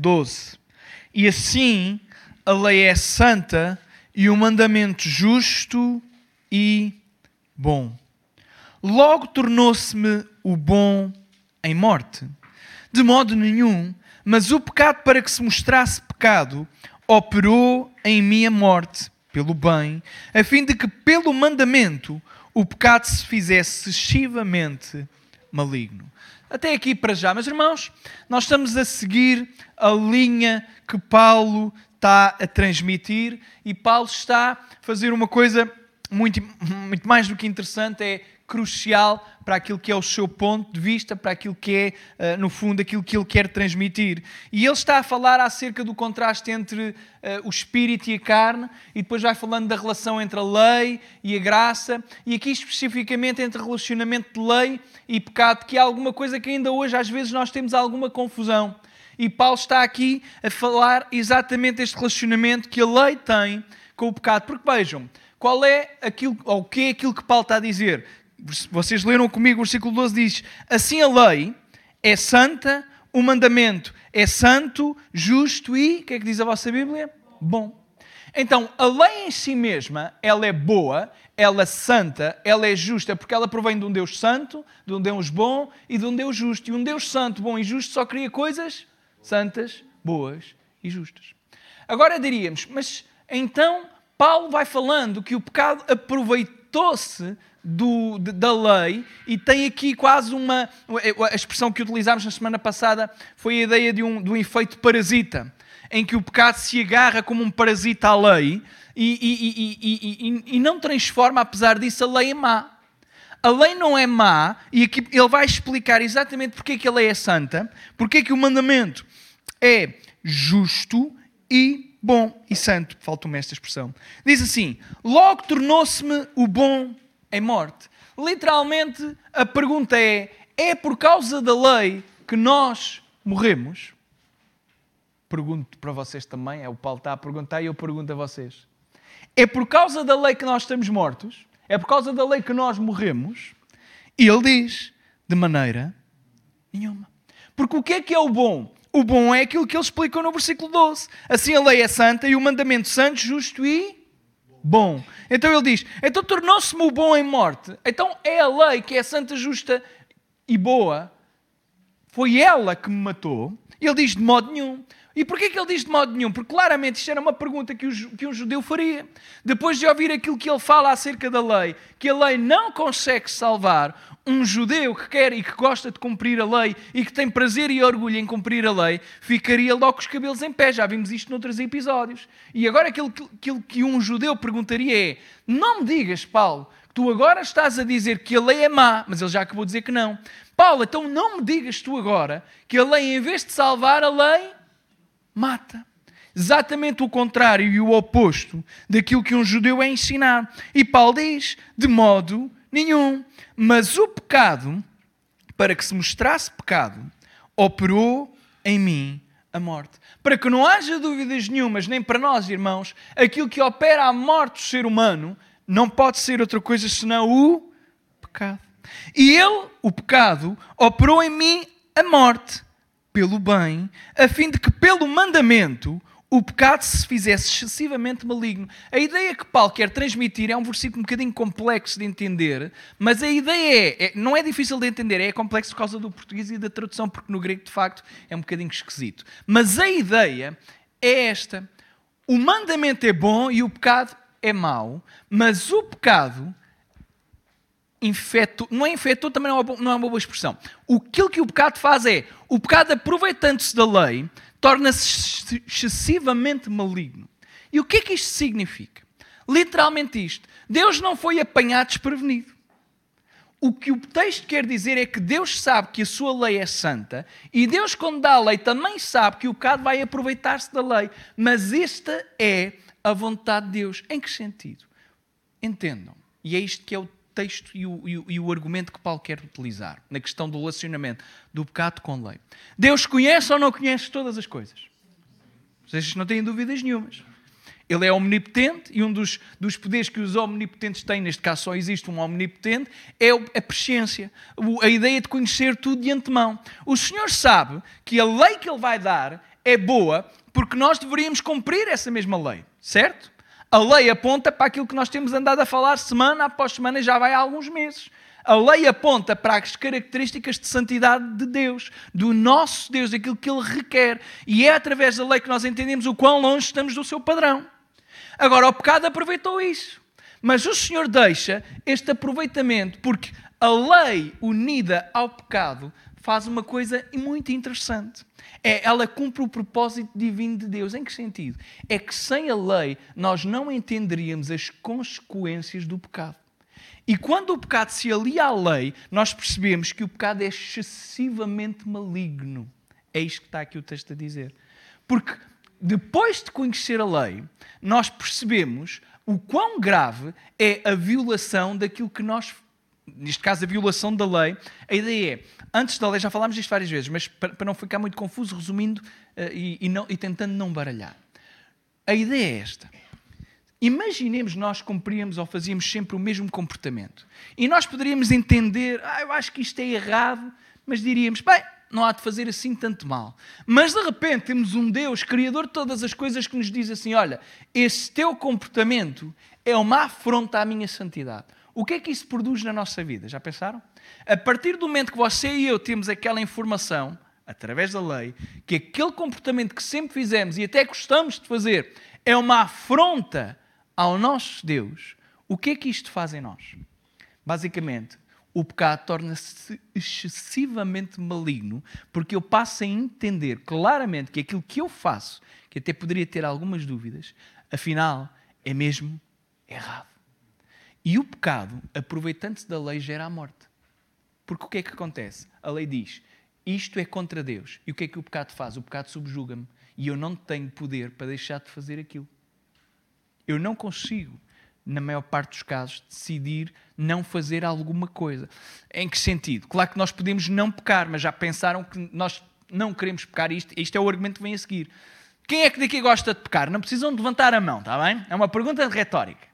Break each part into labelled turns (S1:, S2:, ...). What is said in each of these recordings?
S1: 12. E assim a lei é santa e o mandamento justo e bom. Logo tornou-se-me o bom em morte. De modo nenhum, mas o pecado, para que se mostrasse pecado, operou em mim a morte pelo bem, a fim de que pelo mandamento o pecado se fizesse excessivamente maligno. Até aqui para já, meus irmãos, nós estamos a seguir a linha que Paulo está a transmitir, e Paulo está a fazer uma coisa muito mais do que interessante, é crucial para aquilo que é o seu ponto de vista, para aquilo que é, no fundo, aquilo que ele quer transmitir. E ele está a falar acerca do contraste entre o espírito e a carne, e depois vai falando da relação entre a lei e a graça, e aqui especificamente entre o relacionamento de lei e pecado, que é alguma coisa que ainda hoje às vezes nós temos alguma confusão. E Paulo está aqui a falar exatamente deste relacionamento que a lei tem com o pecado. Porque vejam, qual é aquilo, ou o que é aquilo que Paulo está a dizer? Vocês leram comigo, o versículo 12 diz: assim a lei é santa, o mandamento é santo, justo e, o que é que diz a vossa Bíblia? Bom. Então, a lei em si mesma, ela é boa, ela é santa, ela é justa, porque ela provém de um Deus santo, de um Deus bom e de um Deus justo. E um Deus santo, bom e justo só cria coisas santas, boas e justas. Agora diríamos, mas então Paulo vai falando que o pecado aproveitou-se da lei, e tem aqui quase a expressão que utilizámos na semana passada foi a ideia de um efeito parasita, em que o pecado se agarra como um parasita à lei e não transforma, apesar disso, a lei em má. A lei não é má, e aqui ele vai explicar exatamente porque é que a lei é santa, porque é que o mandamento é justo e bom e santo. Faltou-me esta expressão. Diz assim: logo tornou-se-me o bom em morte. Literalmente, a pergunta é por causa da lei que nós morremos? Pergunto para vocês também, o Paulo está a perguntar e eu pergunto a vocês. É por causa da lei que nós estamos mortos? É por causa da lei que nós morremos? E ele diz, de maneira nenhuma. Porque o que é o bom? O bom é aquilo que ele explicou no versículo 12. Assim a lei é santa e o mandamento santo, justo e bom. Então ele diz, então tornou-se-me o bom em morte. Então é a lei que é santa, justa e boa. Foi ela que me matou. Ele diz de modo nenhum. E porquê que ele diz de modo nenhum? Porque claramente isto era uma pergunta que um judeu faria. Depois de ouvir aquilo que ele fala acerca da lei, que a lei não consegue salvar, um judeu que quer e que gosta de cumprir a lei e que tem prazer e orgulho em cumprir a lei, ficaria logo com os cabelos em pé. Já vimos isto noutros episódios. E agora aquilo que um judeu perguntaria é: não me digas, Paulo, que tu agora estás a dizer que a lei é má, mas ele já acabou de dizer que não. Paulo, então não me digas tu agora que a lei, em vez de salvar, a lei mata. Exatamente o contrário e o oposto daquilo que um judeu é ensinar. E Paulo diz, de modo nenhum. Mas o pecado, para que se mostrasse pecado, operou em mim a morte. Para que não haja dúvidas nenhumas, nem para nós, irmãos, aquilo que opera a morte do ser humano não pode ser outra coisa senão o pecado. E ele, o pecado, operou em mim a morte pelo bem, a fim de que pelo mandamento o pecado se fizesse excessivamente maligno. A ideia que Paulo quer transmitir é um versículo um bocadinho complexo de entender, mas a ideia não é difícil de entender, é complexo por causa do português e da tradução, porque no grego de facto é um bocadinho esquisito. Mas a ideia é esta: o mandamento é bom e o pecado é mau, mas o pecado não é infetou, também não é uma boa expressão. Aquilo que o pecado faz é, o pecado, aproveitando-se da lei, torna-se excessivamente maligno. E o que é que isto significa? Literalmente isto: Deus não foi apanhado desprevenido. O que o texto quer dizer é que Deus sabe que a sua lei é santa, e Deus, quando dá a lei, também sabe que o pecado vai aproveitar-se da lei. Mas esta é a vontade de Deus. Em que sentido? Entendam. E é isto que é o texto e o argumento que Paulo quer utilizar na questão do relacionamento do pecado com a lei. Deus conhece ou não conhece todas as coisas? Vocês não têm dúvidas nenhumas. Ele é omnipotente, e um dos poderes que os omnipotentes têm, neste caso só existe um omnipotente, é a presciência, a ideia de conhecer tudo de antemão. O Senhor sabe que a lei que Ele vai dar é boa porque nós deveríamos cumprir essa mesma lei, certo? A lei aponta para aquilo que nós temos andado a falar semana após semana, já vai há alguns meses. A lei aponta para as características de santidade de Deus, do nosso Deus, daquilo que Ele requer. E é através da lei que nós entendemos o quão longe estamos do seu padrão. Agora, o pecado aproveitou isso. Mas o Senhor deixa este aproveitamento porque a lei unida ao pecado faz uma coisa muito interessante. Ela cumpre o propósito divino de Deus. Em que sentido? É que sem a lei nós não entenderíamos as consequências do pecado. E quando o pecado se alia à lei, nós percebemos que o pecado é excessivamente maligno. É isto que está aqui o texto a dizer. Porque depois de conhecer a lei, nós percebemos o quão grave é a violação daquilo que nós, neste caso a violação da lei. A ideia é, antes da lei, já falámos disto várias vezes, mas para não ficar muito confuso, resumindo e tentando não baralhar. A ideia é esta. Imaginemos nós cumpríamos ou fazíamos sempre o mesmo comportamento. E nós poderíamos entender, eu acho que isto é errado, mas diríamos, bem, não há de fazer assim tanto mal. Mas de repente temos um Deus, Criador de todas as coisas, que nos diz assim, olha, esse teu comportamento é uma afronta à minha santidade. O que é que isso produz na nossa vida? Já pensaram? A partir do momento que você e eu temos aquela informação, através da lei, que aquele comportamento que sempre fizemos e até gostamos de fazer é uma afronta ao nosso Deus, o que é que isto faz em nós? Basicamente, o pecado torna-se excessivamente maligno, porque eu passo a entender claramente que aquilo que eu faço, que até poderia ter algumas dúvidas, afinal, é mesmo errado. E o pecado, aproveitando-se da lei, gera a morte. Porque o que é que acontece? A lei diz, isto é contra Deus. E o que é que o pecado faz? O pecado subjuga-me. E eu não tenho poder para deixar de fazer aquilo. Eu não consigo, na maior parte dos casos, decidir não fazer alguma coisa. Em que sentido? Claro que nós podemos não pecar, mas já pensaram que nós não queremos pecar. Isto é o argumento que vem a seguir. Quem é que daqui gosta de pecar? Não precisam de levantar a mão, está bem? É uma pergunta retórica.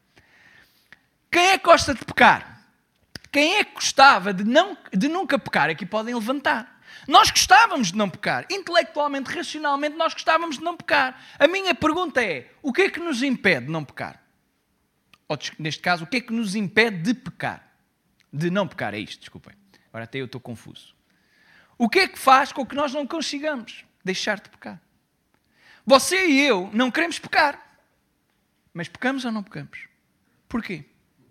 S1: Quem é que gosta de pecar? Quem é que gostava de nunca pecar? Aqui podem levantar. Nós gostávamos de não pecar. Intelectualmente, racionalmente, nós gostávamos de não pecar. A minha pergunta é, o que é que nos impede de não pecar? Ou, neste caso, o que é que nos impede de pecar? De não pecar, é isto, desculpem. Agora até eu estou confuso. O que é que faz com que nós não consigamos deixar de pecar? Você e eu não queremos pecar. Mas pecamos ou não pecamos? Porquê?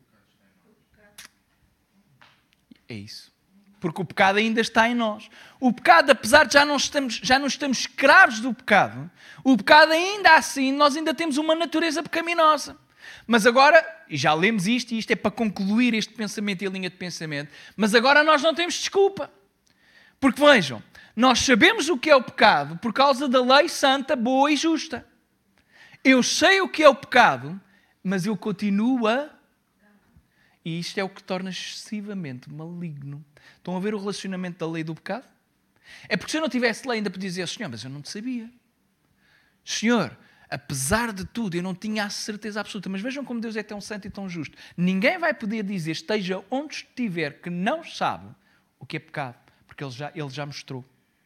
S1: É isso. Porque o pecado ainda está em nós. O pecado, apesar de já não estamos escravos do pecado, o pecado ainda assim, nós ainda temos uma natureza pecaminosa. Mas agora, e já lemos isto, e isto é para concluir este pensamento e a linha de pensamento, mas agora nós não temos desculpa. Porque vejam, nós sabemos o que é o pecado por causa da lei santa, boa e justa. Eu sei o que é o pecado, mas eu continuo a... E isto é o que torna excessivamente maligno. Estão a ver o relacionamento da lei e do pecado? É porque se eu não tivesse lei ainda podia dizer, Senhor, mas eu não te sabia. Senhor, apesar de tudo, eu não tinha a certeza absoluta. Mas vejam como Deus é tão santo e tão justo. Ninguém vai poder dizer, esteja onde estiver, que não sabe o que é pecado. Porque Ele já mostrou.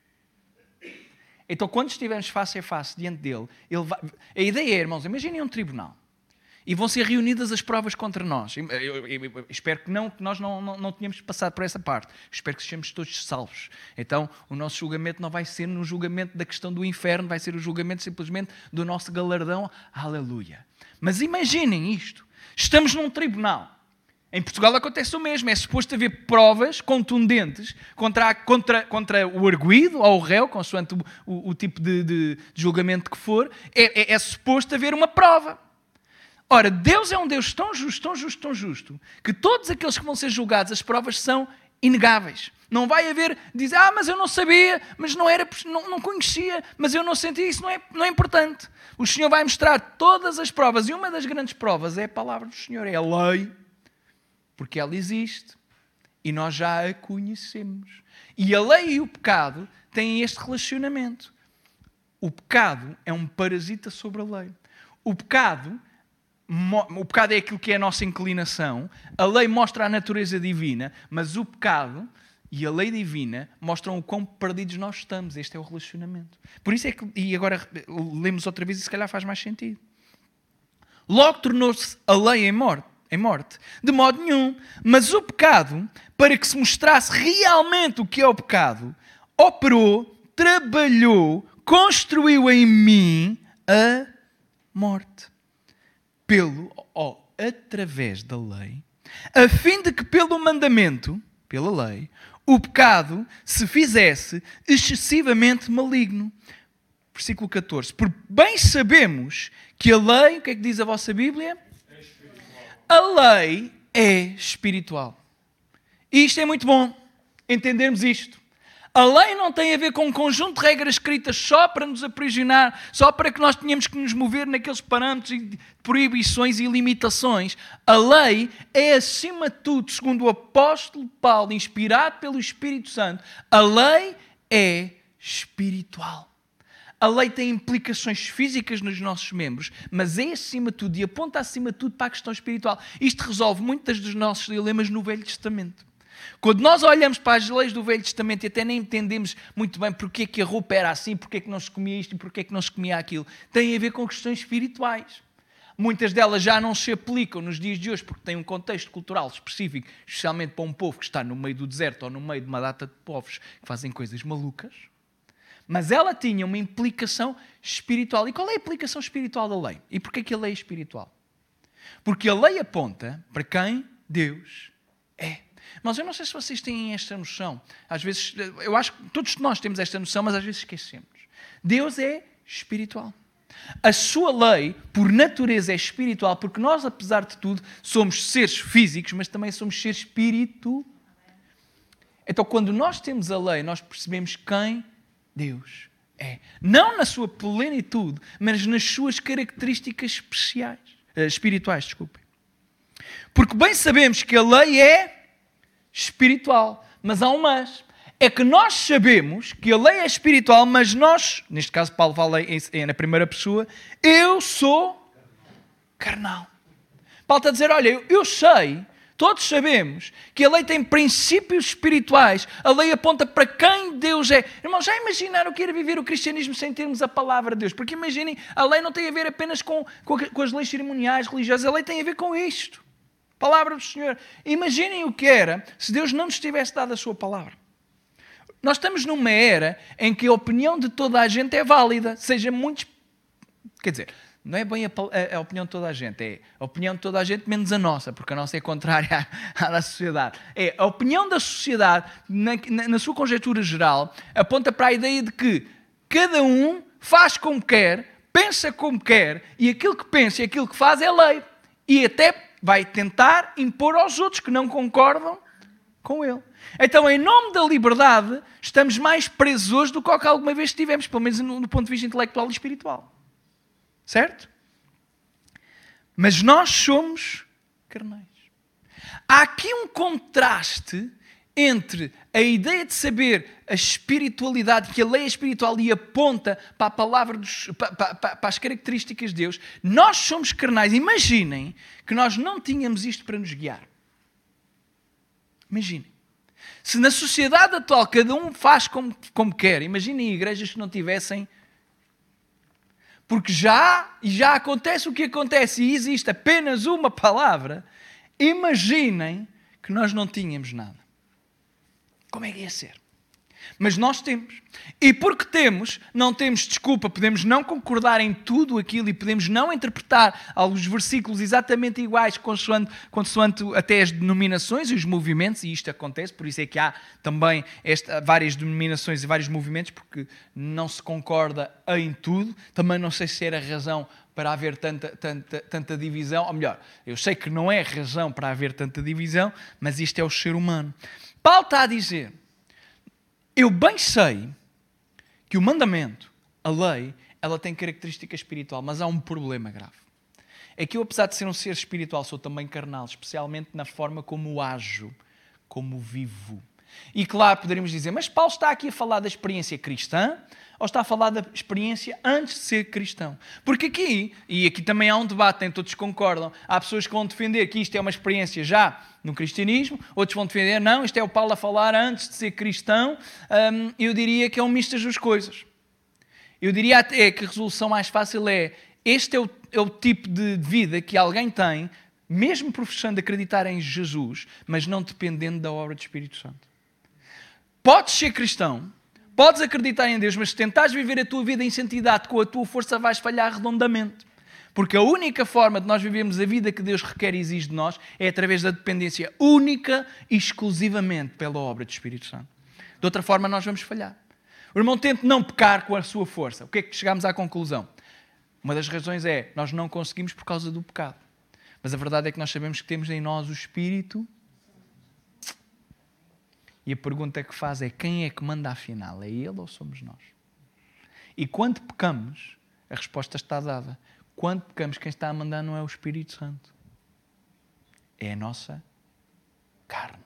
S1: Então, quando estivermos face a face diante dele, a ideia é, irmãos, imaginem um tribunal. E vão ser reunidas as provas contra nós. Eu espero que nós não tenhamos passado por essa parte. Espero que sejamos todos salvos. Então, o nosso julgamento não vai ser no julgamento da questão do inferno, vai ser o julgamento simplesmente do nosso galardão. Aleluia. Mas imaginem isto. Estamos num tribunal. Em Portugal acontece o mesmo. É suposto haver provas contundentes contra o arguido ou o réu, consoante o tipo de julgamento que for. É suposto haver uma prova. Ora, Deus é um Deus tão justo, tão justo, tão justo, que todos aqueles que vão ser julgados, as provas são inegáveis. Não vai haver, dizer, mas eu não sabia, mas não conhecia, mas eu não senti, isso não é importante. O Senhor vai mostrar todas as provas, e uma das grandes provas é a palavra do Senhor, é a lei, porque ela existe, e nós já a conhecemos. E a lei e o pecado têm este relacionamento. O pecado é um parasita sobre a lei. O pecado é aquilo que é a nossa inclinação, a lei mostra a natureza divina, mas o pecado e a lei divina mostram o quão perdidos nós estamos. Este é o relacionamento. Por isso é que, e agora lemos outra vez e se calhar faz mais sentido. Logo tornou-se a lei em morte. De modo nenhum. Mas o pecado, para que se mostrasse realmente o que é o pecado, operou, trabalhou, construiu em mim a morte. Através da lei, a fim de que pelo mandamento, pela lei, o pecado se fizesse excessivamente maligno. Versículo 14. Por bem sabemos que a lei, o que é que diz a vossa Bíblia? A lei é espiritual. E isto é muito bom, entendermos isto. A lei não tem a ver com um conjunto de regras escritas só para nos aprisionar, só para que nós tenhamos que nos mover naqueles parâmetros de proibições e limitações. A lei é, acima de tudo, segundo o apóstolo Paulo, inspirado pelo Espírito Santo, a lei é espiritual. A lei tem implicações físicas nos nossos membros, mas é acima de tudo e aponta acima de tudo para a questão espiritual. Isto resolve muitos dos nossos dilemas no Velho Testamento. Quando nós olhamos para as leis do Velho Testamento e até nem entendemos muito bem porque é que a roupa era assim, porque é que não se comia isto e porque é que não se comia aquilo, tem a ver com questões espirituais. Muitas delas já não se aplicam nos dias de hoje porque têm um contexto cultural específico, especialmente para um povo que está no meio do deserto ou no meio de uma data de povos que fazem coisas malucas. Mas ela tinha uma implicação espiritual. E qual é a implicação espiritual da lei? E porquê que a lei é espiritual? Porque a lei aponta para quem Deus é. Mas eu não sei se vocês têm esta noção. Às vezes, eu acho que todos nós temos esta noção, mas às vezes esquecemos. Deus é espiritual. A sua lei, por natureza, é espiritual, porque nós, apesar de tudo, somos seres físicos, mas também somos seres espirituais. Então, quando nós temos a lei, nós percebemos quem Deus é. Não na sua plenitude, mas nas suas características espirituais. Desculpem. Porque bem sabemos que a lei é espiritual. Mas há um mas. É que nós sabemos que a lei é espiritual, mas nós, neste caso Paulo fala na primeira pessoa, eu sou carnal. Paulo está a dizer, olha, eu sei, todos sabemos que a lei tem princípios espirituais. A lei aponta para quem Deus é. Irmãos, já imaginaram o que era viver o cristianismo sem termos a palavra de Deus? Porque imaginem, a lei não tem a ver apenas com as leis cerimoniais, religiosas. A lei tem a ver com isto. Palavra do Senhor. Imaginem o que era se Deus não nos tivesse dado a sua palavra. Nós estamos numa era em que a opinião de toda a gente é válida. Seja muitos... Quer dizer, não é bem a opinião de toda a gente. É a opinião de toda a gente menos a nossa, porque a nossa é contrária à da sociedade. É a opinião da sociedade, na sua conjectura geral, aponta para a ideia de que cada um faz como quer, pensa como quer, e aquilo que pensa e aquilo que faz é lei. E até vai tentar impor aos outros que não concordam com ele. Então, em nome da liberdade, estamos mais presos hoje do que alguma vez estivemos, pelo menos no ponto de vista intelectual e espiritual. Certo? Mas nós somos carnais. Há aqui um contraste entre a ideia de saber a espiritualidade, que a lei é espiritual e aponta para a palavra, para as características de Deus. Nós somos carnais. Imaginem que nós não tínhamos isto para nos guiar. Imaginem. Se na sociedade atual cada um faz como quer, imaginem igrejas que não tivessem... Porque já acontece o que acontece e existe apenas uma palavra. Imaginem que nós não tínhamos nada. Como é que ia ser? Mas nós temos. E porque temos, não temos desculpa. Podemos não concordar em tudo aquilo e podemos não interpretar alguns versículos exatamente iguais consoante até as denominações e os movimentos, e isto acontece, por isso é que há também várias denominações e vários movimentos, porque não se concorda em tudo. Também não sei se era razão para haver tanta divisão, ou melhor, eu sei que não é razão para haver tanta divisão, mas isto é o ser humano. Paulo está a dizer, eu bem sei que o mandamento, a lei, ela tem característica espiritual, mas há um problema grave. É que eu, apesar de ser um ser espiritual, sou também carnal, especialmente na forma como ajo, como vivo. E claro, poderíamos dizer, mas Paulo está aqui a falar da experiência cristã ou está a falar da experiência antes de ser cristão? Porque aqui, e aqui também há um debate, nem todos concordam, há pessoas que vão defender que isto é uma experiência já no cristianismo, outros vão defender, não, isto é o Paulo a falar antes de ser cristão. Eu diria que é um misto das duas coisas. Eu diria até que a resolução mais fácil é, este é o tipo de vida que alguém tem, mesmo professando acreditar em Jesus, mas não dependendo da obra do Espírito Santo. Podes ser cristão, podes acreditar em Deus, mas se tentares viver a tua vida em santidade com a tua força, vais falhar redondamente. Porque a única forma de nós vivermos a vida que Deus requer e exige de nós é através da dependência única e exclusivamente pela obra do Espírito Santo. De outra forma, nós vamos falhar. O irmão tenta não pecar com a sua força. O que é que chegamos à conclusão? Uma das razões é, nós não conseguimos por causa do pecado. Mas a verdade é que nós sabemos que temos em nós o Espírito. E a pergunta que faz é, quem é que manda afinal? É Ele ou somos nós? E quando pecamos, a resposta está dada. Quando pecamos, quem está a mandar não é o Espírito Santo. É a nossa carne.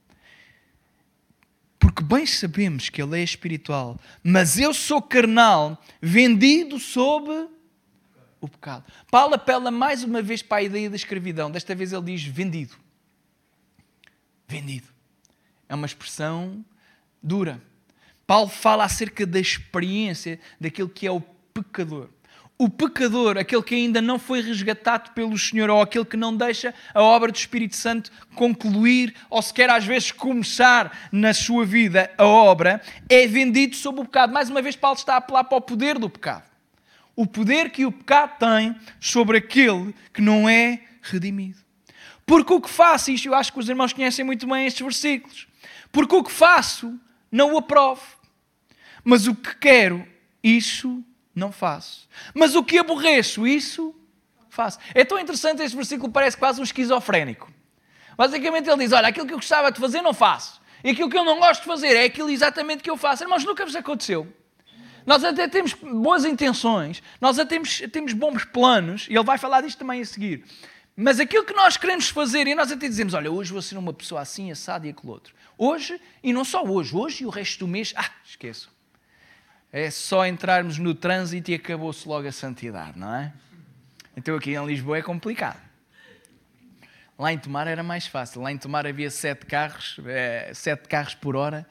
S1: Porque bem sabemos que Ele é espiritual, mas eu sou carnal, vendido sob o pecado. Paulo apela mais uma vez para a ideia da escravidão. Desta vez ele diz vendido. Vendido. É uma expressão dura. Paulo fala acerca da experiência daquele que é o pecador. O pecador, aquele que ainda não foi resgatado pelo Senhor, ou aquele que não deixa a obra do Espírito Santo concluir, ou sequer às vezes começar na sua vida a obra, é vendido sob o pecado. Mais uma vez Paulo está a apelar para o poder do pecado. O poder que o pecado tem sobre aquele que não é redimido. Porque o que faço, isto eu acho que os irmãos conhecem muito bem estes versículos, porque o que faço não o aprovo, mas o que quero, isso não faço. Mas o que aborreço, isso faço. É tão interessante este versículo, parece quase um esquizofrénico. Basicamente ele diz, olha, aquilo que eu gostava de fazer não faço, e aquilo que eu não gosto de fazer é aquilo exatamente que eu faço. Irmãos, nunca vos aconteceu. Nós até temos boas intenções, nós até temos bons planos, e ele vai falar disto também a seguir. Mas aquilo que nós queremos fazer, e nós até dizemos, olha, hoje vou ser uma pessoa assim, assada e aquele outro. Hoje, e não só hoje e o resto do mês, esqueçam. É só entrarmos no trânsito e acabou-se logo a santidade, não é? Então aqui em Lisboa é complicado. Lá em Tomar era mais fácil. Lá em Tomar havia 7 carros por hora.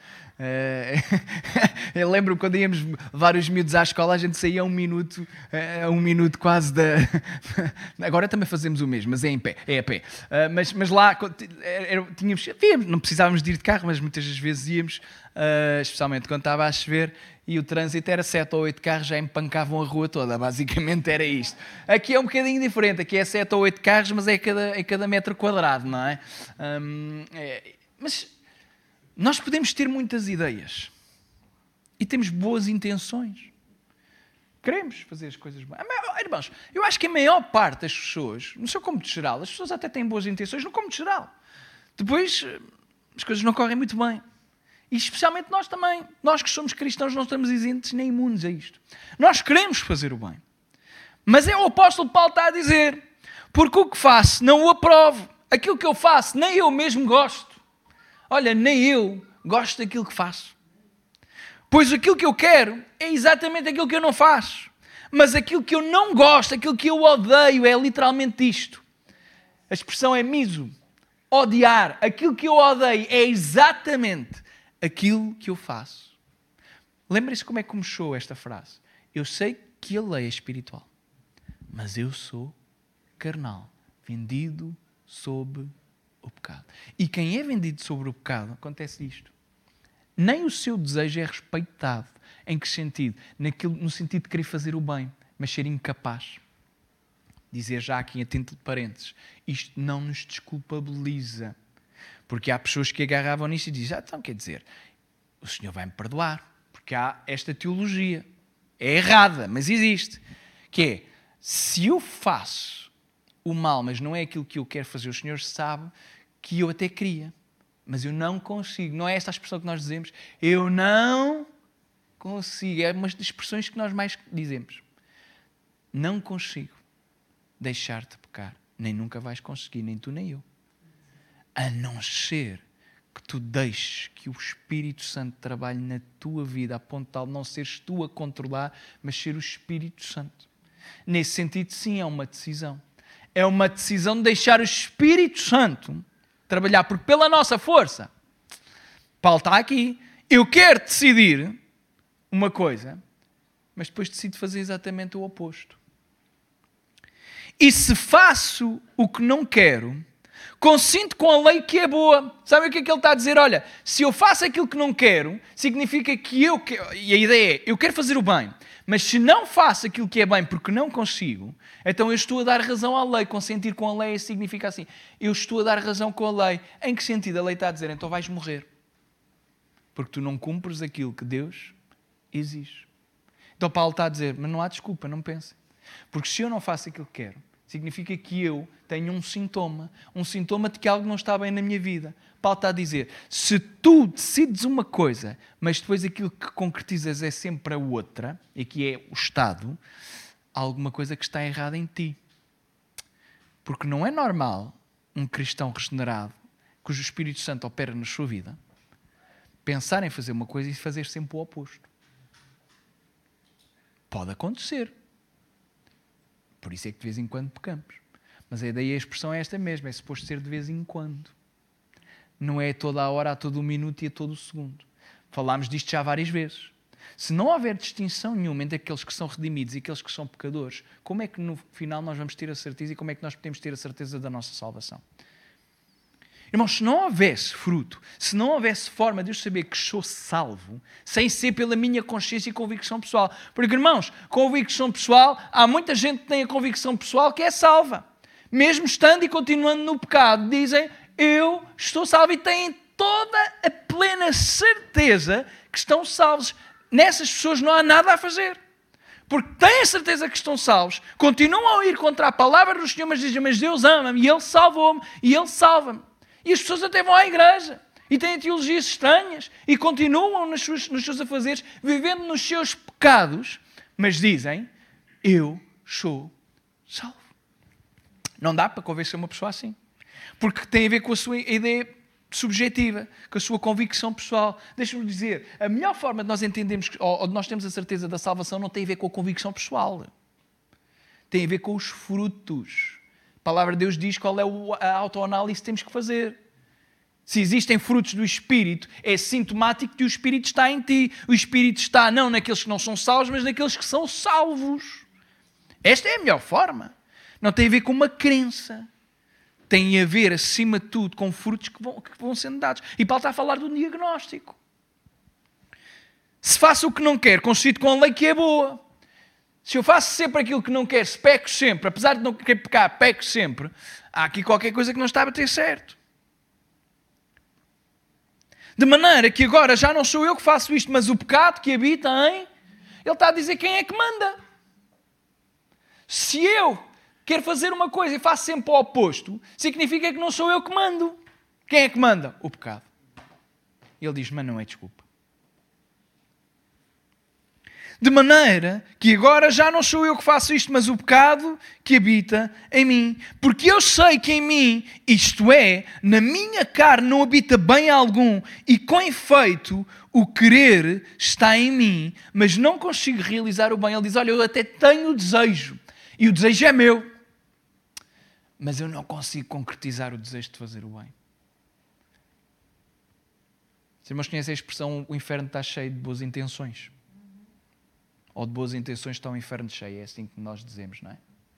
S1: Eu lembro quando íamos levar os miúdos à escola, a gente saía a 1 minuto quase da... Agora também fazemos o mesmo, mas é a pé. Mas lá não precisávamos de ir de carro, mas muitas das vezes íamos, especialmente quando estava a chover, e o trânsito era 7 ou 8 carros, já empancavam a rua toda. Basicamente era isto. Aqui é um bocadinho diferente. Aqui é 7 ou 8 carros, mas é cada metro quadrado, não é? Mas nós podemos ter muitas ideias. E temos boas intenções. Queremos fazer as coisas bem. Irmãos, eu acho que a maior parte das pessoas, no seu cômodo geral, as pessoas até têm boas intenções no cômodo geral. Depois, as coisas não correm muito bem. E especialmente nós também. Nós que somos cristãos não estamos isentos nem imunes a isto. Nós queremos fazer o bem. Mas é o apóstolo Paulo está a dizer, porque o que faço não o aprovo. Aquilo que eu faço, nem eu mesmo gosto. Olha, nem eu gosto daquilo que faço. Pois aquilo que eu quero é exatamente aquilo que eu não faço. Mas aquilo que eu não gosto, aquilo que eu odeio, é literalmente isto. A expressão é miso. Odiar. Aquilo que eu odeio é exatamente aquilo que eu faço. Lembrem-se como é que começou esta frase. Eu sei que a lei é espiritual, mas eu sou carnal, vendido sob o pecado. E quem é vendido sobre o pecado, acontece isto. Nem o seu desejo é respeitado. Em que sentido? No sentido de querer fazer o bem, mas ser incapaz. Dizer já aqui, atento de parênteses, isto não nos desculpabiliza. Porque há pessoas que agarravam nisso e dizem, então quer dizer, o Senhor vai-me perdoar. Porque há esta teologia. É errada, mas existe. Que é, se eu faço o mal, mas não é aquilo que eu quero fazer, o Senhor sabe que eu até queria. Mas eu não consigo. Não é esta a expressão que nós dizemos? Eu não consigo. É uma das expressões que nós mais dizemos. Não consigo deixar-te pecar. Nem nunca vais conseguir, nem tu nem eu. A não ser que tu deixes que o Espírito Santo trabalhe na tua vida a ponto tal de não seres tu a controlar, mas ser o Espírito Santo. Nesse sentido, sim, é uma decisão. É uma decisão de deixar o Espírito Santo trabalhar, porque pela nossa força, Paulo está aqui, eu quero decidir uma coisa, mas depois decido fazer exatamente o oposto. E se faço o que não quero, consinto com a lei que é boa. Sabe o que é que ele está a dizer? Olha, se eu faço aquilo que não quero, significa que eu quero, e a ideia é, eu quero fazer o bem, mas se não faço aquilo que é bem porque não consigo, então eu estou a dar razão à lei. Consentir com a lei significa assim, eu estou a dar razão com a lei. Em que sentido? A lei está a dizer, então vais morrer. Porque tu não cumpres aquilo que Deus exige. Então Paulo está a dizer, mas não há desculpa, não pensem. Porque se eu não faço aquilo que quero, significa que eu tenho um sintoma de que algo não está bem na minha vida. Paulo está a dizer, se tu decides uma coisa, mas depois aquilo que concretizas é sempre a outra, e que é o estado, há alguma coisa que está errada em ti. Porque não é normal um cristão regenerado, cujo Espírito Santo opera na sua vida, pensar em fazer uma coisa e fazer sempre o oposto. Pode acontecer. Por isso é que de vez em quando pecamos. Mas a ideia e a expressão é esta mesma. É suposto ser de vez em quando. Não é toda a hora, a todo o minuto e a todo o segundo. Falámos disto já várias vezes. Se não houver distinção nenhuma entre aqueles que são redimidos e aqueles que são pecadores, como é que no final nós vamos ter a certeza e como é que nós podemos ter a certeza da nossa salvação? Irmãos, se não houvesse fruto, se não houvesse forma de eu saber que sou salvo, sem ser pela minha consciência e convicção pessoal. Porque, irmãos, convicção pessoal, há muita gente que tem a convicção pessoal que é salva. Mesmo estando e continuando no pecado, dizem, eu estou salvo e têm toda a plena certeza que estão salvos. Nessas pessoas não há nada a fazer. Porque têm a certeza que estão salvos, continuam a ir contra a palavra do Senhor, mas dizem, mas Deus ama-me e Ele salvou-me e Ele salva-me. E as pessoas até vão à igreja e têm teologias estranhas e continuam nos seus afazeres, vivendo nos seus pecados, mas dizem, eu sou salvo. Não dá para convencer uma pessoa assim. Porque tem a ver com a sua ideia subjetiva, com a sua convicção pessoal. Deixa-me dizer, a melhor forma de nós entendermos, ou de nós termos a certeza da salvação, não tem a ver com a convicção pessoal. Tem a ver com os frutos. A palavra de Deus diz qual é a autoanálise que temos que fazer. Se existem frutos do Espírito, é sintomático que o Espírito está em ti. O Espírito está não naqueles que não são salvos, mas naqueles que são salvos. Esta é a melhor forma. Não tem a ver com uma crença. Tem a ver, acima de tudo, com frutos que vão sendo dados. E Paulo está a falar do diagnóstico. Se faço o que não quero, consigo com a lei que é boa. Se eu faço sempre aquilo que não quero, se peco sempre, apesar de não querer pecar, peco sempre, há aqui qualquer coisa que não está a bater certo. De maneira que agora já não sou eu que faço isto, mas o pecado que habita em... Ele está a dizer quem é que manda. Se eu quero fazer uma coisa e faço sempre o oposto, significa que não sou eu que mando. Quem é que manda? O pecado. Ele diz, mas não é desculpa. De maneira que agora já não sou eu que faço isto, mas o pecado que habita em mim. Porque eu sei que em mim, isto é, na minha carne não habita bem algum, e com efeito o querer está em mim, mas não consigo realizar o bem. Ele diz, olha, eu até tenho o desejo, e o desejo é meu, mas eu não consigo concretizar o desejo de fazer o bem. Os irmãos conhecem a expressão, o inferno está cheio de boas intenções. Ou de boas intenções está o inferno cheio, é assim que nós dizemos, não é?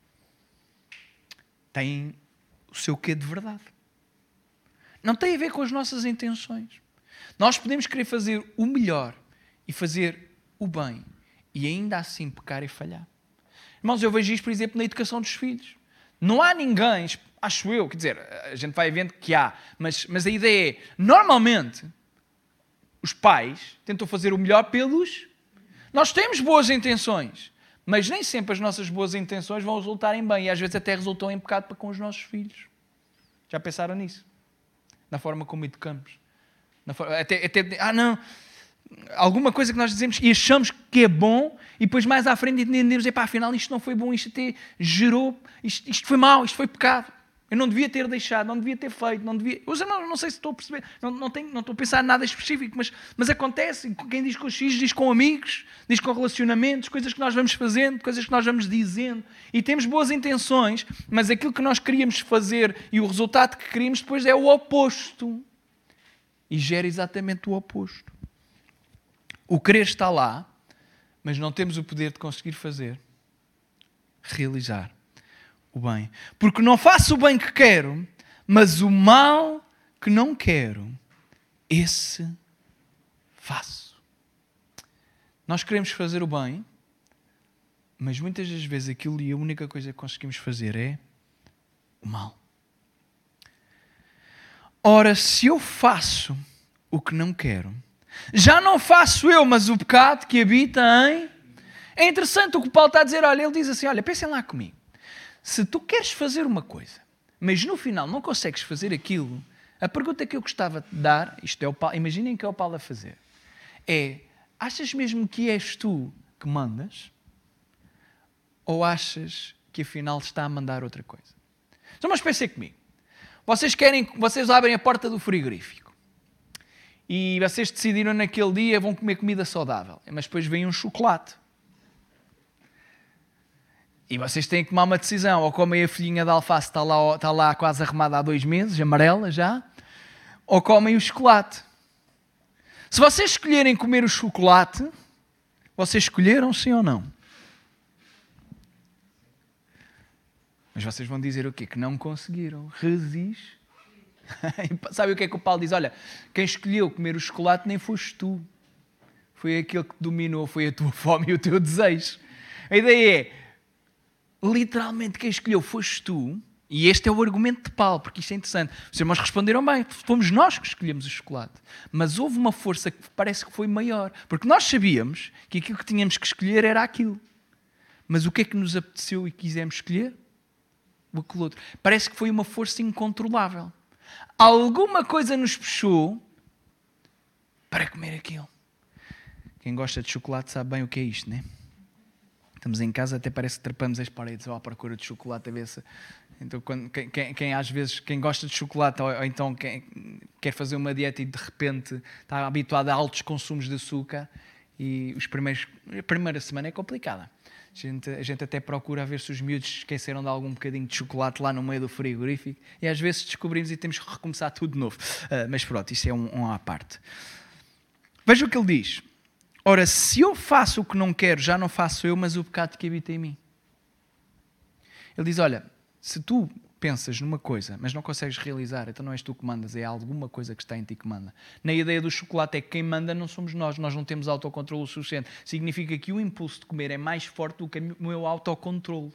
S1: Tem o seu quê de verdade. Não tem a ver com as nossas intenções. Nós podemos querer fazer o melhor e fazer o bem e ainda assim pecar e falhar. Irmãos, eu vejo isto, por exemplo, na educação dos filhos. Não há ninguém, acho eu, quer dizer, a gente vai vendo que há, mas a ideia é, normalmente, os pais tentam fazer o melhor pelos... Nós temos boas intenções, mas nem sempre as nossas boas intenções vão resultar em bem. E às vezes até resultam em pecado para com os nossos filhos. Já pensaram nisso? Na forma como educamos. Não. Alguma coisa que nós dizemos e achamos que é bom e depois mais à frente entendemos, afinal isto não foi bom, isto até gerou, isto foi mau, isto foi pecado. Eu não devia ter deixado, não devia ter feito, não devia... Eu não sei se estou a perceber, não estou a pensar em nada específico, mas acontece. Quem diz com X, diz com amigos, diz com relacionamentos, coisas que nós vamos fazendo, coisas que nós vamos dizendo. E temos boas intenções, mas aquilo que nós queríamos fazer e o resultado que queríamos depois é o oposto. E gera exatamente o oposto. O querer está lá, mas não temos o poder de conseguir fazer, realizar o bem. Porque não faço o bem que quero, mas o mal que não quero, esse faço. Nós queremos fazer o bem, mas muitas das vezes aquilo e a única coisa que conseguimos fazer é o mal. Ora, se eu faço o que não quero, já não faço eu, mas o pecado que habita em... É interessante o que o Paulo está a dizer. Olha, ele diz assim, olha, pensem lá comigo. Se tu queres fazer uma coisa, mas no final não consegues fazer aquilo, a pergunta que eu gostava de dar, isto é o Paulo, imaginem que é o Paulo a fazer, é, achas mesmo que és tu que mandas? Ou achas que afinal está a mandar outra coisa? Então, mas pensem comigo. Vocês abrem a porta do frigorífico e vocês decidiram naquele dia vão comer comida saudável, mas depois vem um chocolate. E vocês têm que tomar uma decisão. Ou comem a folhinha de alface, está lá quase arrumada há 2 meses, amarela já, ou comem o chocolate. Se vocês escolherem comer o chocolate, vocês escolheram sim ou não? Mas vocês vão dizer o quê? Que não conseguiram. Resiste. Sabe o que é que o Paulo diz? Olha, quem escolheu comer o chocolate nem foste tu. Foi aquele que dominou, foi a tua fome e o teu desejo. A ideia é, literalmente quem escolheu foste tu, e este é o argumento de Paulo, porque isto é interessante. Os irmãos responderam bem, fomos nós que escolhemos o chocolate. Mas houve uma força que parece que foi maior, porque nós sabíamos que aquilo que tínhamos que escolher era aquilo. Mas o que é que nos apeteceu e quisemos escolher? Aquele outro. Parece que foi uma força incontrolável. Alguma coisa nos puxou para comer aquilo. Quem gosta de chocolate sabe bem o que é isto, não é? Estamos em casa, até parece que trepamos as paredes à procura de chocolate a ver se... Então, quem gosta de chocolate ou então quem quer fazer uma dieta e de repente está habituado a altos consumos de açúcar e a primeira semana é complicada. A gente até procura ver se os miúdos esqueceram de algum bocadinho de chocolate lá no meio do frigorífico e às vezes descobrimos e temos que recomeçar tudo de novo. Mas pronto, isso é um à parte. Veja o que ele diz. Ora, se eu faço o que não quero, já não faço eu, mas o pecado que habita em mim. Ele diz, olha, se tu pensas numa coisa, mas não consegues realizar, então não és tu que mandas, é alguma coisa que está em ti que manda. Na ideia do chocolate é que quem manda não somos nós não temos autocontrole suficiente. Significa que o impulso de comer é mais forte do que o meu autocontrole.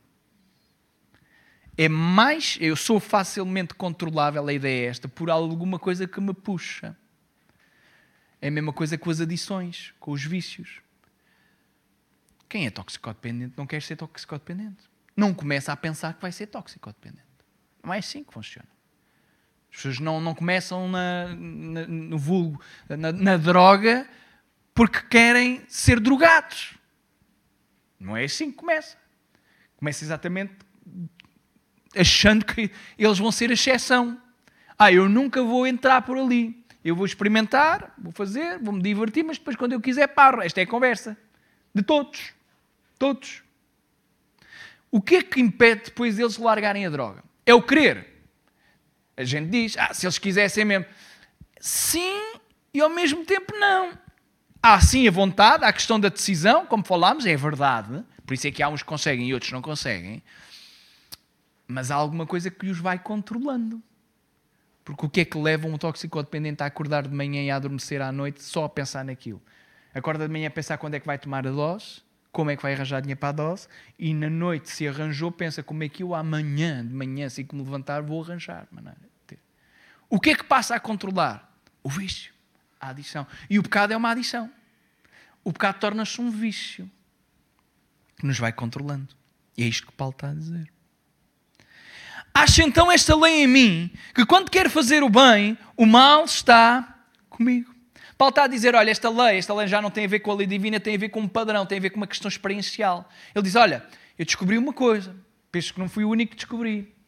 S1: Eu sou facilmente controlável, a ideia é esta, por alguma coisa que me puxa. É a mesma coisa com as adições, com os vícios. Quem é toxicodependente não quer ser toxicodependente. Não começa a pensar que vai ser toxicodependente. Não é assim que funciona. As pessoas não começam no vulgo, na droga, porque querem ser drogados. Não é assim que começa. Começa exatamente achando que eles vão ser a exceção. Eu nunca vou entrar por ali. Eu vou experimentar, vou fazer, vou-me divertir, mas depois quando eu quiser paro. Esta é a conversa. De todos. Todos. O que é que impede depois deles largarem a droga? É o querer. A gente diz, se eles quisessem mesmo. Sim, e ao mesmo tempo não. Há sim a vontade, há a questão da decisão, como falámos, é verdade. Por isso é que há uns que conseguem e outros não conseguem. Mas há alguma coisa que os vai controlando. Porque o que é que leva um toxicodependente a acordar de manhã e a adormecer à noite só a pensar naquilo? Acorda de manhã a pensar quando é que vai tomar a dose, como é que vai arranjar dinheiro para a dose, e na noite, se arranjou, pensa como é que eu amanhã, de manhã, assim que me levantar, vou arranjar maneira de ter. O que é que passa a controlar? O vício, a adição. E o pecado é uma adição. O pecado torna-se um vício que nos vai controlando. E é isto que Paulo está a dizer. Acha então esta lei em mim, que quando quero fazer o bem, o mal está comigo. Paulo está a dizer, olha, esta lei já não tem a ver com a lei divina, tem a ver com um padrão, tem a ver com uma questão experiencial. Ele diz, olha, eu descobri uma coisa, penso que não fui o único que descobri.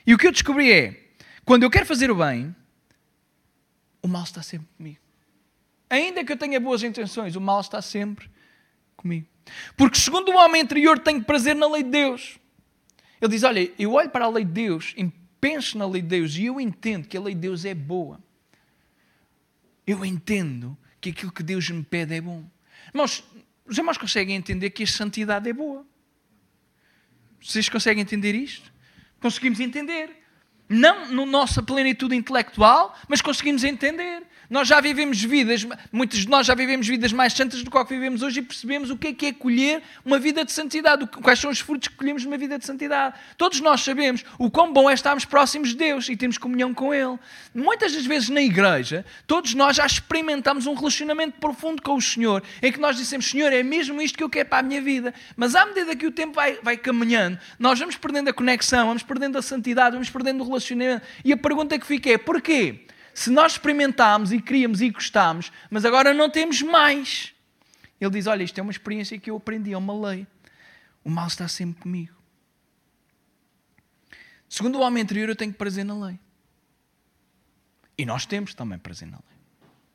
S1: E o que eu descobri é, quando eu quero fazer o bem, o mal está sempre comigo. Ainda que eu tenha boas intenções, o mal está sempre comigo. Porque segundo o homem interior tenho prazer na lei de Deus. Ele diz, olha, eu olho para a lei de Deus e penso na lei de Deus e eu entendo que a lei de Deus é boa. Eu entendo que aquilo que Deus me pede é bom. Mas os irmãos conseguem entender que a santidade é boa? Vocês conseguem entender isto? Conseguimos entender. Não na nossa plenitude intelectual, mas conseguimos entender. Nós já vivemos vidas, muitos de nós já vivemos vidas mais santas do que vivemos hoje e percebemos o que é colher uma vida de santidade, quais são os frutos que colhemos numa vida de santidade. Todos nós sabemos o quão bom é estarmos próximos de Deus e termos comunhão com Ele. Muitas das vezes na igreja, todos nós já experimentamos um relacionamento profundo com o Senhor, em que nós dissemos, Senhor, é mesmo isto que eu quero para a minha vida. Mas à medida que o tempo vai caminhando, nós vamos perdendo a conexão, vamos perdendo a santidade, vamos perdendo o relacionamento. E a pergunta que fica é, porquê? Se nós experimentámos e queríamos e gostámos, mas agora não temos mais. Ele diz, olha, isto é uma experiência que eu aprendi, é uma lei. O mal está sempre comigo. Segundo o homem interior, eu tenho prazer na lei. E nós temos também prazer na lei.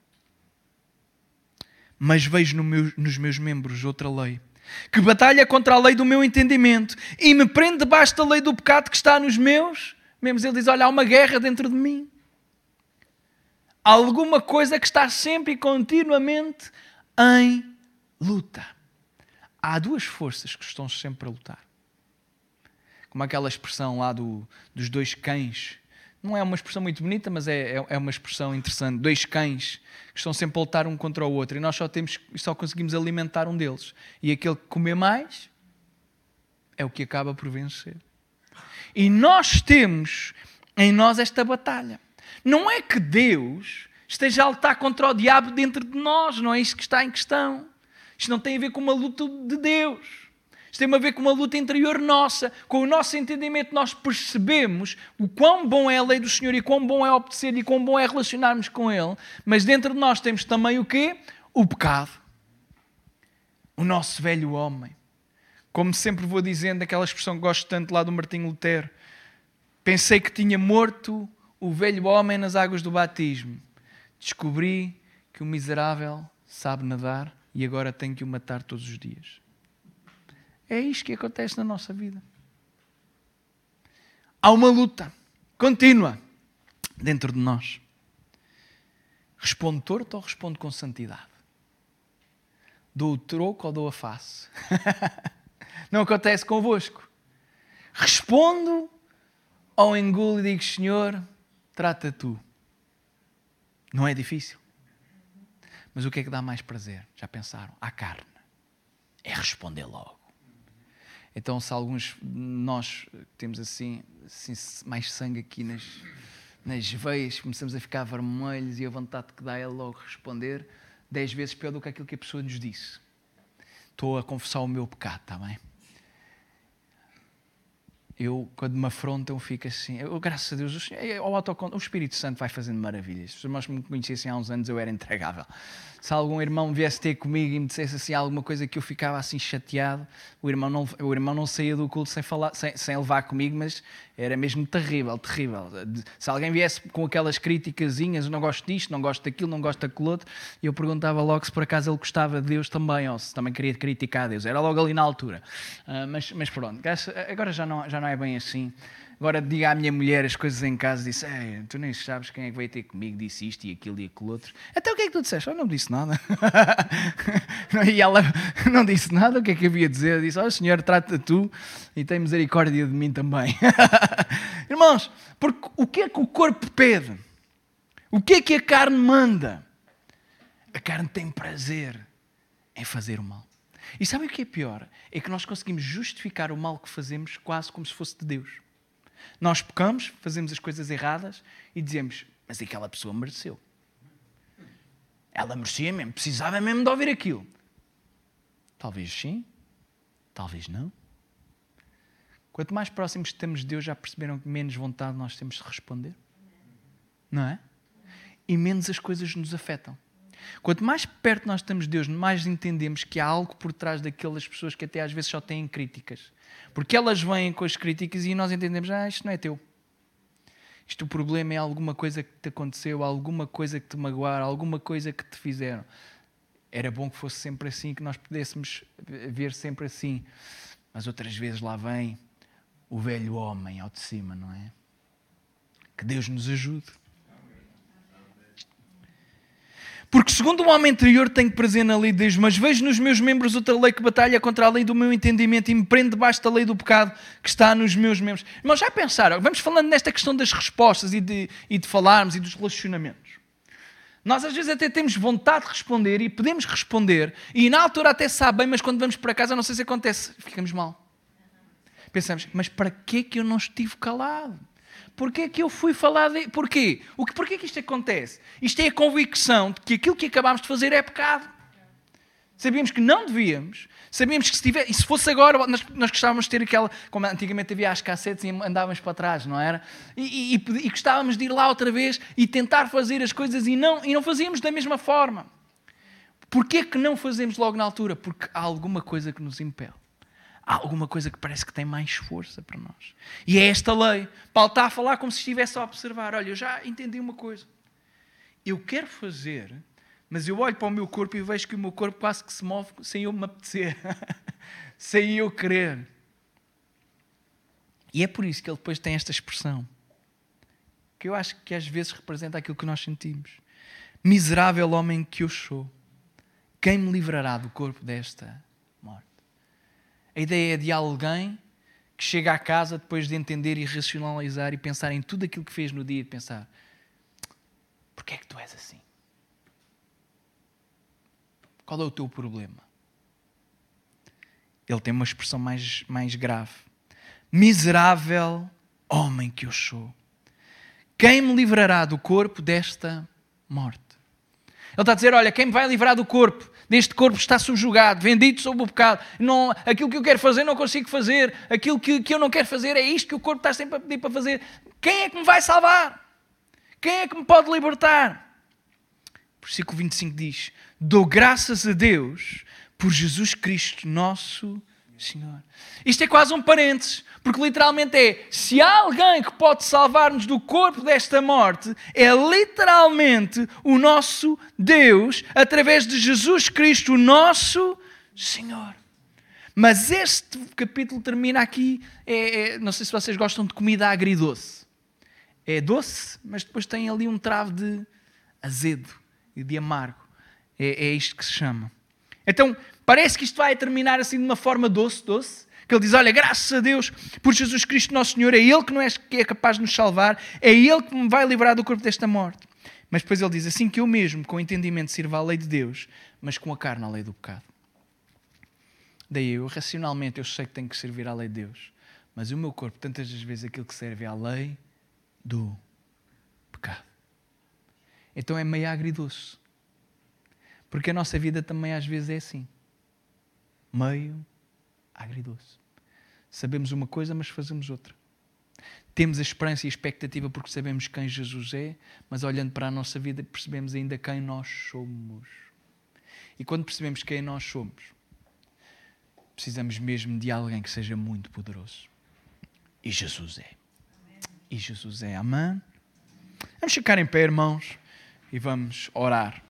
S1: Mas vejo nos meus membros outra lei, que batalha contra a lei do meu entendimento e me prende debaixo da lei do pecado que está nos meus membros. Ele diz, olha, há uma guerra dentro de mim. Alguma coisa que está sempre e continuamente em luta. Há duas forças que estão sempre a lutar. Como aquela expressão lá dos dois cães. Não é uma expressão muito bonita, mas é uma expressão interessante. Dois cães que estão sempre a lutar um contra o outro. E nós só conseguimos alimentar um deles. E aquele que comer mais é o que acaba por vencer. E nós temos em nós esta batalha. Não é que Deus esteja a lutar contra o diabo dentro de nós, não é isso que está em questão. Isto não tem a ver com uma luta de Deus. Isto tem a ver com uma luta interior nossa. Com o nosso entendimento nós percebemos o quão bom é a lei do Senhor e quão bom é obedecer e quão bom é relacionarmos com Ele. Mas dentro de nós temos também o quê? O pecado. O nosso velho homem. Como sempre vou dizendo, aquela expressão que gosto tanto lá do Martinho Lutero. Pensei que tinha morto o velho homem nas águas do batismo. Descobri que o miserável sabe nadar e agora tenho que o matar todos os dias. É isto que acontece na nossa vida. Há uma luta contínua dentro de nós. Respondo torto ou respondo com santidade? Dou o troco ou dou a face? Não acontece convosco. Respondo ou engulo e digo, Senhor, trata tu. Não é difícil. Mas o que é que dá mais prazer? Já pensaram? À carne. É responder logo. Então, se alguns de nós temos assim mais sangue aqui nas veias, começamos a ficar vermelhos e a vontade que dá é logo responder 10 vezes pior do que aquilo que a pessoa nos disse. Estou a confessar o meu pecado, está bem? Eu, quando me afrontam, fico assim. Graças a Deus, o Espírito Santo vai fazendo maravilhas. Se os irmãos me conhecessem há uns anos, eu era entregável. Se algum irmão viesse ter comigo e me dissesse assim alguma coisa que eu ficava assim chateado, o irmão não saía do culto sem levar comigo, mas era mesmo terrível, terrível. Se alguém viesse com aquelas criticazinhas, não gosto disto, não gosto daquilo, não gosto daquilo outro, eu perguntava logo se por acaso ele gostava de Deus também, ou se também queria criticar a Deus. Era logo ali na altura. Mas pronto, agora já não é bem assim. Agora diga à minha mulher as coisas em casa, disse, tu nem sabes quem é que veio ter comigo, disse isto e aquilo e aquilo outro. Até o que é que tu disseste? Eu não disse nada. E ela não disse nada, o que é que havia a dizer? Eu disse, Senhor, trata tu e tem misericórdia de mim também. Irmãos, porque o que é que o corpo pede? O que é que a carne manda? A carne tem prazer em fazer o mal. E sabem o que é pior? É que nós conseguimos justificar o mal que fazemos quase como se fosse de Deus. Nós pecamos, fazemos as coisas erradas e dizemos, mas aquela pessoa mereceu. Ela merecia mesmo, precisava mesmo de ouvir aquilo. Talvez sim, talvez não. Quanto mais próximos estamos de Deus, já perceberam que menos vontade nós temos de responder? Não é? E menos as coisas nos afetam. Quanto mais perto nós estamos de Deus, mais entendemos que há algo por trás daquelas pessoas que até às vezes só têm críticas. Porque elas vêm com as críticas e nós entendemos, isto não é teu. Isto, o problema é alguma coisa que te aconteceu, alguma coisa que te magoaram, alguma coisa que te fizeram. Era bom que fosse sempre assim, que nós pudéssemos ver sempre assim. Mas outras vezes lá vem o velho homem ao de cima, não é? Que Deus nos ajude. Porque segundo o homem interior tenho prazer na lei de Deus, mas vejo nos meus membros outra lei que batalha contra a lei do meu entendimento e me prende debaixo da lei do pecado que está nos meus membros. Irmãos, já pensaram? Vamos falando nesta questão das respostas e de falarmos e dos relacionamentos. Nós às vezes até temos vontade de responder e podemos responder e na altura até sabe bem, mas quando vamos para casa não sei se acontece, ficamos mal. Pensamos, mas para que eu não estive calado? Porquê que eu fui falar de... Porquê? Porquê que isto acontece? Isto é a convicção de que aquilo que acabámos de fazer é pecado. Sabíamos que não devíamos. Sabíamos que e se fosse agora, nós gostávamos de ter aquela... Como antigamente havia as cassetes e andávamos para trás, não era? E gostávamos de ir lá outra vez e tentar fazer as coisas e não fazíamos da mesma forma. Porquê que não fazemos logo na altura? Porque há alguma coisa que nos impele. Há alguma coisa que parece que tem mais força para nós. E é esta lei. Paulo está a falar como se estivesse a observar. Olha, eu já entendi uma coisa. Eu quero fazer, mas eu olho para o meu corpo e vejo que o meu corpo quase que se move sem eu me apetecer. Sem eu querer. E é por isso que ele depois tem esta expressão. Que eu acho que às vezes representa aquilo que nós sentimos. Miserável homem que eu sou. Quem me livrará do corpo desta morte? A ideia é de alguém que chega à casa depois de entender e racionalizar e pensar em tudo aquilo que fez no dia e pensar: porquê é que tu és assim? Qual é o teu problema? Ele tem uma expressão mais grave. Miserável homem que eu sou. Quem me livrará do corpo desta morte? Ele está a dizer, olha, quem me vai livrar do corpo? Deste corpo está subjugado, vendido sob o pecado. Não, aquilo que eu quero fazer não consigo fazer. Aquilo que eu não quero fazer é isto que o corpo está sempre a pedir para fazer. Quem é que me vai salvar? Quem é que me pode libertar? Versículo 25 diz, dou graças a Deus por Jesus Cristo, nosso Senhor. Isto é quase um parênteses, porque literalmente é, se há alguém que pode salvar-nos do corpo desta morte, é literalmente o nosso Deus, através de Jesus Cristo, o nosso Senhor. Mas este capítulo termina aqui, não sei se vocês gostam de comida agridoce. É doce, mas depois tem ali um travo de azedo e de amargo. É isto que se chama. Então, parece que isto vai terminar assim de uma forma doce, que ele diz, olha, graças a Deus por Jesus Cristo nosso Senhor, é Ele que é capaz de nos salvar, é Ele que me vai livrar do corpo desta morte. Mas depois ele diz, assim que eu mesmo, com entendimento, sirva a lei de Deus, mas com a carne a lei do pecado. Daí eu, racionalmente, eu sei que tenho que servir à lei de Deus, mas o meu corpo, tantas das vezes, aquilo que serve é à lei do pecado. Então é meio agridoce. Porque a nossa vida também às vezes é assim. Meio agridoce. Sabemos uma coisa, mas fazemos outra. Temos a esperança e a expectativa porque sabemos quem Jesus é, mas olhando para a nossa vida percebemos ainda quem nós somos. E quando percebemos quem nós somos, precisamos mesmo de alguém que seja muito poderoso. E Jesus é. E Jesus é. Amém? Vamos ficar em pé, irmãos, e vamos orar.